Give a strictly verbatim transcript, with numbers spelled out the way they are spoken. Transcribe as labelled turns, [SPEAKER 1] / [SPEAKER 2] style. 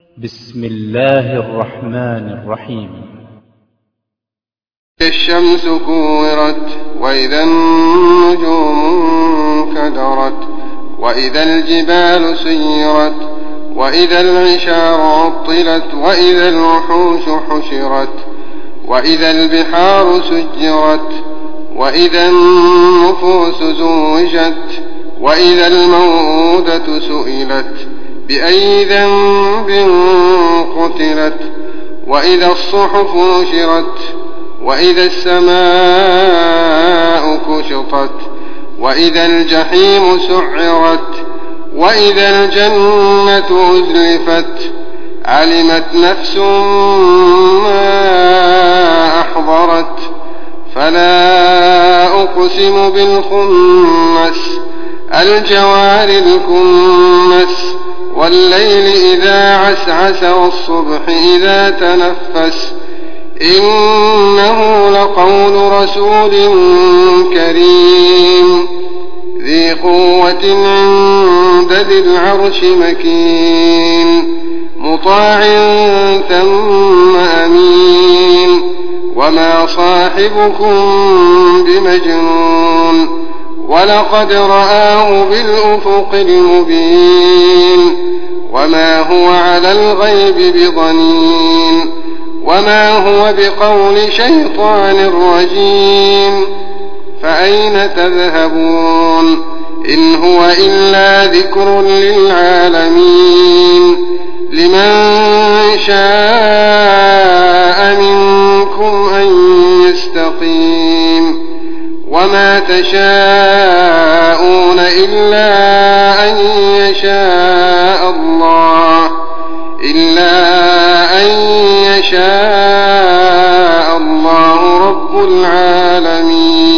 [SPEAKER 1] بسم الله الرحمن الرحيم.
[SPEAKER 2] الشمس كورت وإذا النجوم كدرت وإذا الجبال سيرت وإذا العشار عطلت وإذا الوحوش حشرت وإذا البحار سجرت وإذا النفوس زوجت وإذا الموءودة سئلت بأي ذنب قتلت وإذا الصحف نشرت وإذا السماء كشطت وإذا الجحيم سعرت وإذا الجنة أزلفت علمت نفس ما أحضرت فلا أقسم بالخنس الجوار الكنس والليل إذا عسعس والصبح إذا تنفس إنه لقول رسول كريم ذي قوة عند ذي العرش مكين مطاع ثم أمين وما صاحبكم بمجنون ولقد رآه بالأفق المبين وما هو على الغيب بضنين وما هو بقول شيطان رجيم فأين تذهبون إن هو إلا ذكر للعالمين لمن شاء منكم أن يستقيم وما تشاءون إلا أن يشاء الله إلا أن يشاء الله رب العالمين.